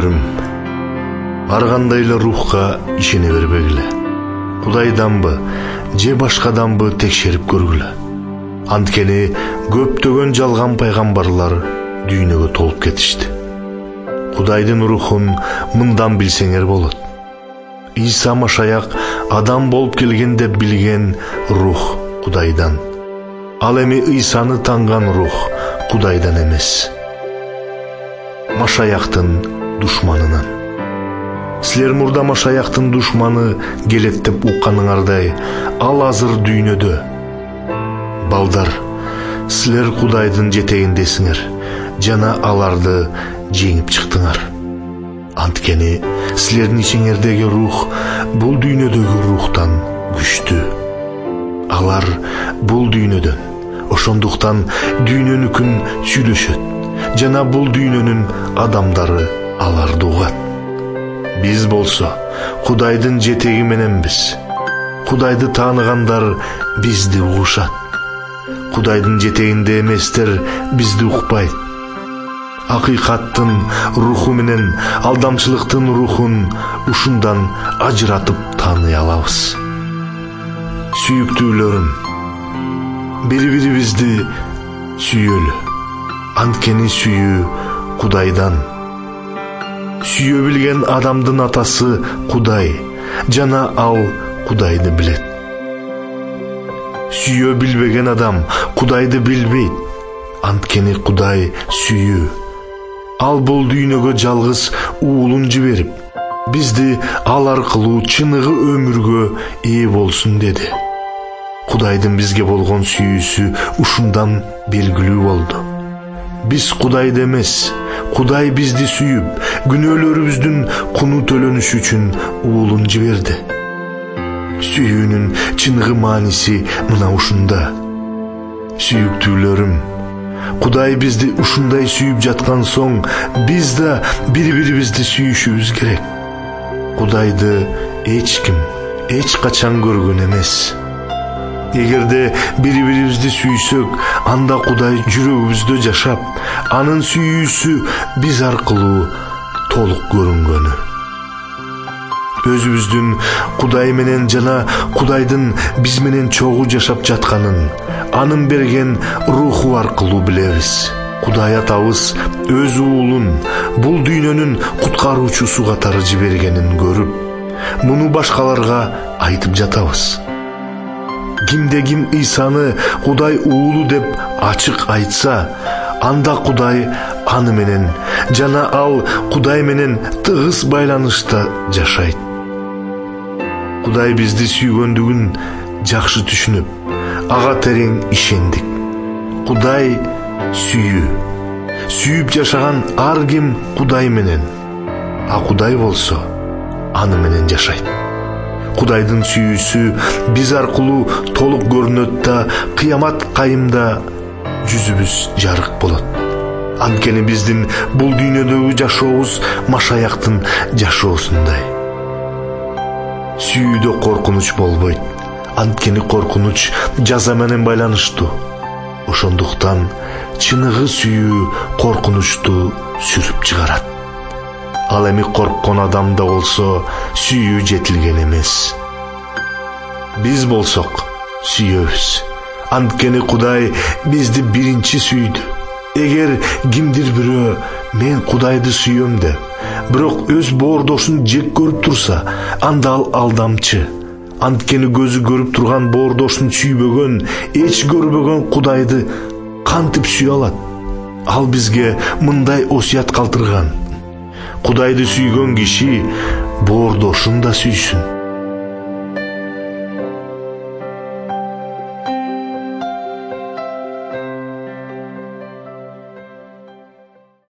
сүйүктүүлөрүм, ар кандай эле рухка ишене бербегиле. Кудайданбы же башкаданбы текшерип көргүлө. Анткени көптөгөн жалган пайгамбарлар дүйнөгө толуп кетишти. Кудайдын рухун мындан билсеңер болот. Иса Машаяк адам болуп келген деп билген рух Кудайдан. Ал эми Исаны танган рух Кудайдан эмес. Машаяктын душманынан. Силер мурда Машаяктын душманы келет деп укканыңардай, ал азыр дүйнөдө. Балдар, силер Кудайдын жетегиндесиңер жана аларды жеңип чыктыңар. Анткени силердин ичиңердеги рух бул дүйнөдөгү рухтан күчтүү. Алар бул дүйнөдөн, ошондуктан дүйнөнүкүн сүйлөшөт жана бул дүйнөнүн адамдары аларды угат. Биз болсо Кудайдын жетеги мененбиз. Кудайды тааныгандар бизди угушат. Кудайдын жетегинде эместер бизди укпайт. Акыйкаттын руху менен алдамчылыктын рухун ушундан ажыратып тааный алабыз. Сүйүктүүлөрүм, бири-бирибизди сүйөлү. Анткени сүйүү Кудайдан. Сүйө билген адамдын атасы Кудай, жана ал Кудайды билет. Сүйө билбеген адам Кудайды билбейт. Анткени Кудай сүйүү. Ал бул дүйнөгө жалгыз уулун жиберип, бизди ал аркылуу чыныгы өмүргө ээ болсун деди. Кудайдын бизге болгон сүйүүсү ушундан белгилүү болду. Биз Кудайды эмес, Кудай бизди сүйүп, күнөөлөрүбүздүн куну төлөнүшү үчүн уулун жиберди. Сүйүүнүн чыныгы мааниси мына ушунда. Сүйүктүүлөрүм, Кудай бизди ушундай сүйүп жаткан соң, биз да бири-бирибизди сүйүшүбүз керек. Кудайды эч ким, эч качан көргөн эмес. Эгерде бири-бирибизди сүйсөк, анда Кудай жүрөгүбүздө жашап, анын сүйүүсү биз аркылуу толук көрүнгөнү. Өзүбүздүн Кудай менен жана Кудайдын биз менен чогуу жашап жатканын, анын берген руху аркылуу билебиз. Кудай атабыз өз уулун бул дүйнөнүн куткаруучусу катары жибергенин көрүп, муну башкаларга айтып жатабыз. Кимде-ким Исаны Кудай уулу деп ачык айтса, анда Кудай аны менен жана ал Кудай менен тыгыз байланышта жашайт. Кудай бизди сүйгөндүгүн жакшы түшүнүп, ага терең ишендик. Кудай сүйүү. Сүйүп жашаган ар ким Кудай менен, а Кудай болсо аны менен жашайт. Кудайдын сүйүүсү биз аркылуу толук көрүнөт да, кыямат кайымда жүзүбүз жарык болот. Анткени биздин бул дүйнөдөгү жашообуз Машаяктын жашоосундай. Сүйүүдө коркунуч болбойт. Анткени коркунуч жаза менен байланыштуу. Ошондуктан чыныгы сүйүү коркунучту сүрүп чыгарат. Ал эми корккон адамда болсо сүйүү жетилген эмес. Биз болсок сүйөбүз. Анткени Кудай бизди биринчи сүйдү. Эгер кимдир бирөө мен Кудайды сүйөм деп, бирок өз боордошун жек көрүп турса, анда ал алдамчы. Анткени көзү көрүп турган боордошун сүйбөгөн, эч көрбөгөн Кудайды кантип сүйө алат? Ал бизге мындай осуят калтырган: Кудайды сүйгөн киши боордошун да сүйсүн.